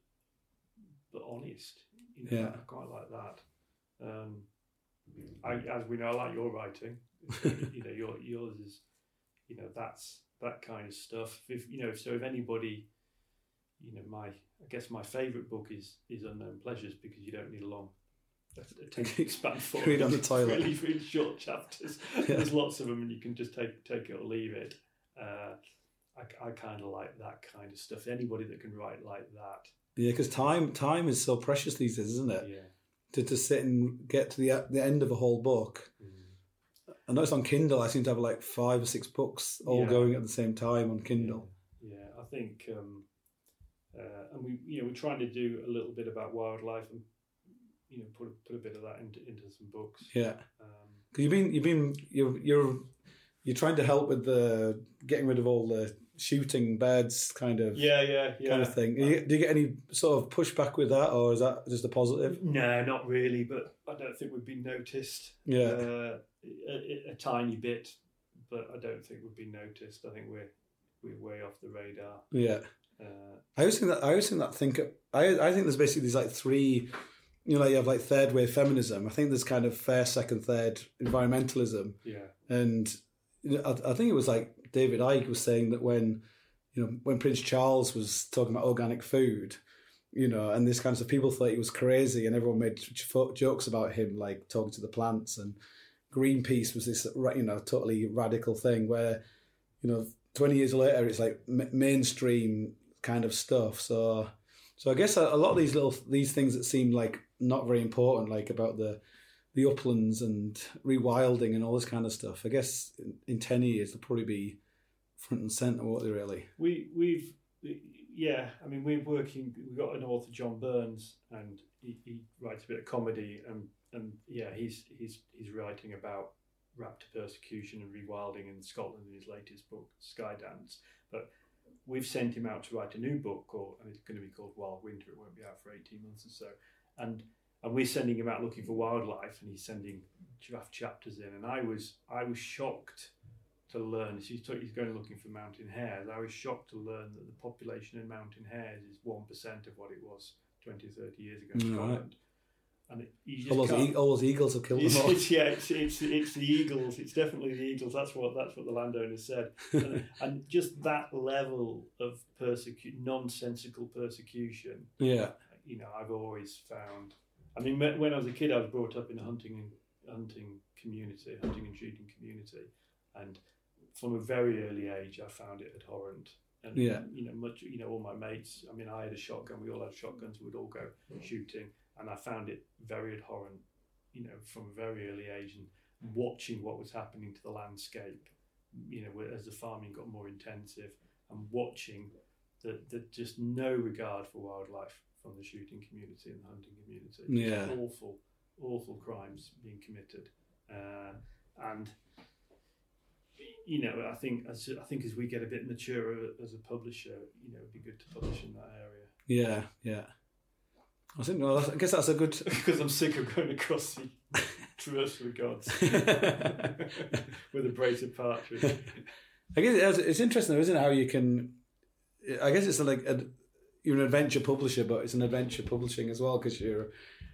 honest. I quite like that. As we know, I like your writing. Yours is, that's that kind of stuff. If anybody, I guess my favourite book is Unknown Pleasures, because you don't need a long attention to expand for read on the toilet. Really, really short chapters. Yeah. There's lots of them, and you can just take it or leave it. I kind of like that kind of stuff. Anybody that can write like that. Yeah, because time is so precious these days, isn't it? Yeah. To sit and get to the end of a whole book. I noticed on Kindle I seem to have like 5 or 6 books all going at the same time on Kindle. Yeah, I think, and we're trying to do a little bit about wildlife and put a bit of that into some books. Yeah, because you're trying to help with the getting rid of all the shooting birds kind of kind of thing. Do you get any sort of pushback with that, or is that just a positive? No, not really, but I don't think we've been noticed. Yeah, a tiny bit, but I don't think we've been noticed. I think we're way off the radar. Yeah, I always think there's basically these like 3. You have like third wave feminism. I think there's kind of first, second, third environmentalism. Yeah, and I think it was like David Icke was saying that when Prince Charles was talking about organic food, and this kind of stuff, people thought he was crazy, and everyone made jokes about him, like talking to the plants. And Greenpeace was this, totally radical thing where, 20 years later, it's like mainstream kind of stuff. So I guess a lot of these things that seem like not very important, like about the uplands and rewilding and all this kind of stuff, I guess in 10 years they'll probably be front and centre, won't they, really? We've got an author, John Burns, and he writes a bit of comedy, and he's writing about raptor persecution and rewilding in Scotland in his latest book, Skydance. But we've sent him out to write a new book, and it's going to be called Wild Winter. It won't be out for 18 months or so. And we're sending him out looking for wildlife, and he's sending draft chapters in, and I was shocked to learn. He's going looking for mountain hares. I was shocked to learn that the population in mountain hares is 1% of what it was 20, 30 years ago in Scotland. And all those eagles have killed them all. It's the eagles. It's definitely the eagles. That's what the landowners said. And just that level of nonsensical persecution. Yeah. I've always found. I mean, when I was a kid, I was brought up in a hunting and shooting community, and from a very early age, I found it abhorrent. And all my mates. I mean, I had a shotgun. We all had shotguns. We'd all go shooting. And I found it very abhorrent, from a very early age, and watching what was happening to the landscape, as the farming got more intensive, and watching the just no regard for wildlife from the shooting community and the hunting community. Yeah. Awful crimes being committed, and I think as we get a bit mature as a publisher, it'd be good to publish in that area. Yeah, yeah. I guess that's a good. Because I'm sick of going across the traverse of the gods with a braided partridge. I guess it's interesting, though, isn't it? How you can. I guess it's like you're an adventure publisher, but it's an adventure publishing as well, because you're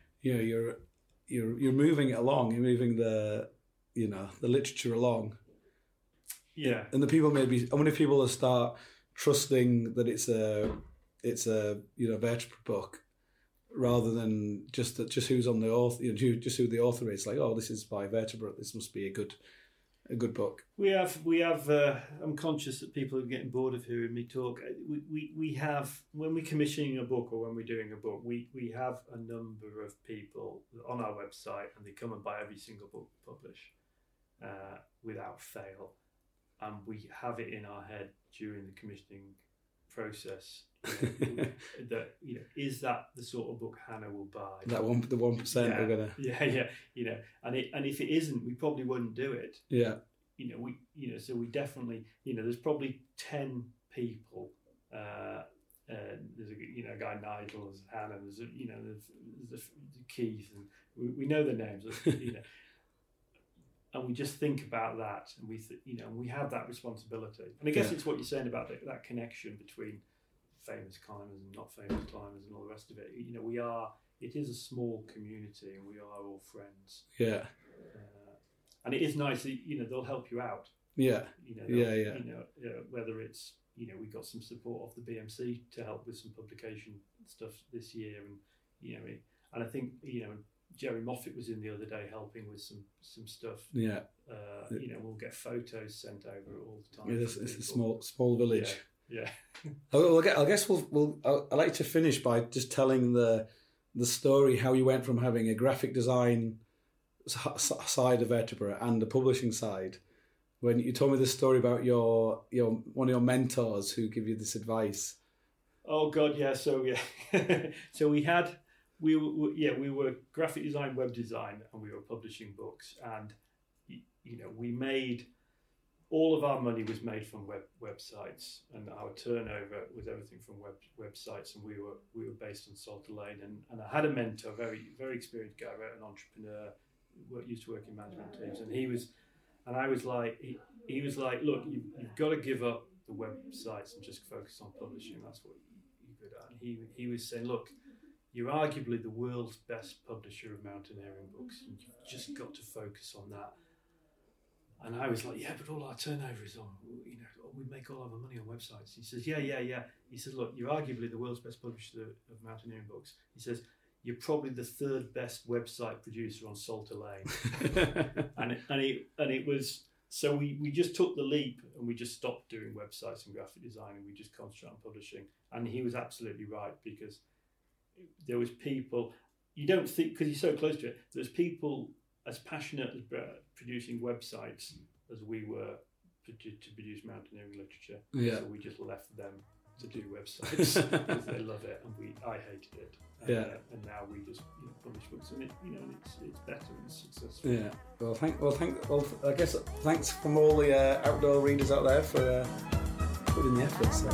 moving it along. You're moving the literature along. Yeah. And the people maybe. I wonder if people will start trusting that it's a vertebrate book, rather than just who's on the author, just who the author is. Like, oh, this is by Vertebrate. This must be a good book. We have. I'm conscious that people are getting bored of hearing me talk. We have, when we're commissioning a book or when we're doing a book, we have a number of people on our website, and they come and buy every single book we publish without fail, and we have it in our head during the commissioning process. Is that the sort of book Hannah will buy? The 1% are gonna. Yeah. And if it isn't, we probably wouldn't do it. Yeah. So we definitely, there's probably 10 people. There's a guy Nigel, there's Hannah, there's Keith, and we know their names. And we just think about that, and we have that responsibility. And I guess it's what you're saying about that connection between famous climbers and not famous climbers and all the rest of it. It is a small community, and we are all friends. Yeah. And it is nice that, they'll help you out. Yeah. Whether it's, we got some support off the BMC to help with some publication stuff this year, and and I think Jerry Moffat was in the other day helping with some stuff. Yeah. We'll get photos sent over all the time. It's a small village. Yeah. I guess I'd like to finish by just telling the story how you went from having a graphic design side of Vertebrate and the publishing side. When you told me the story about your one of your mentors who gave you this advice. Oh God, yeah. So so we were graphic design, web design, and we were publishing books, and we made. All of our money was made from websites, and our turnover was everything from websites. And we were based on Salter Lane, and I had a mentor, very very experienced guy, an entrepreneur, used to work in management teams, and I was like, he was like, look, you've got to give up the websites and just focus on publishing. That's what you're good at. And he was saying, look, you're arguably the world's best publisher of mountaineering books, and you've just got to focus on that. And I was like, yeah, but all our turnover is on, we make all our money on websites. He says, yeah. He says, look, you're arguably the world's best publisher of mountaineering books. He says, you're probably the third best website producer on Salter Lane. and it was, so we just took the leap, and we just stopped doing websites and graphic design, and we just concentrated on publishing. And he was absolutely right, because there was people, you don't think, because you're so close to it, there's people as passionate as producing websites as we were to produce mountaineering literature. Yeah. So we just left them to do websites because they love it, and I hated it. And now we just publish books, and it's better and it's successful. Yeah. Well, I guess thanks from all the outdoor readers out there for putting the effort. So.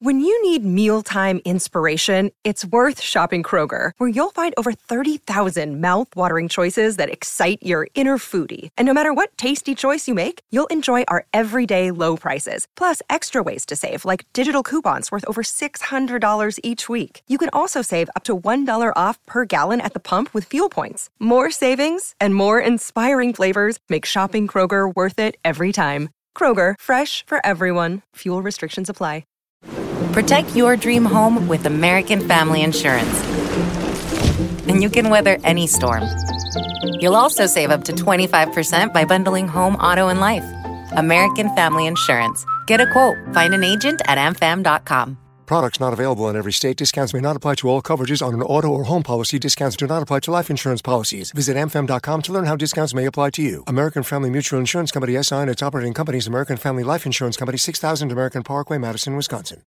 When you need mealtime inspiration, it's worth shopping Kroger, where you'll find over 30,000 mouth-watering choices that excite your inner foodie. And no matter what tasty choice you make, you'll enjoy our everyday low prices, plus extra ways to save, like digital coupons worth over $600 each week. You can also save up to $1 off per gallon at the pump with fuel points. More savings and more inspiring flavors make shopping Kroger worth it every time. Kroger, fresh for everyone. Fuel restrictions apply. Protect your dream home with American Family Insurance. And you can weather any storm. You'll also save up to 25% by bundling home, auto, and life. American Family Insurance. Get a quote. Find an agent at amfam.com. Products not available in every state. Discounts may not apply to all coverages on an auto or home policy. Discounts do not apply to life insurance policies. Visit amfam.com to learn how discounts may apply to you. American Family Mutual Insurance Company, SI, and its operating companies, American Family Life Insurance Company, 6000 American Parkway, Madison, Wisconsin.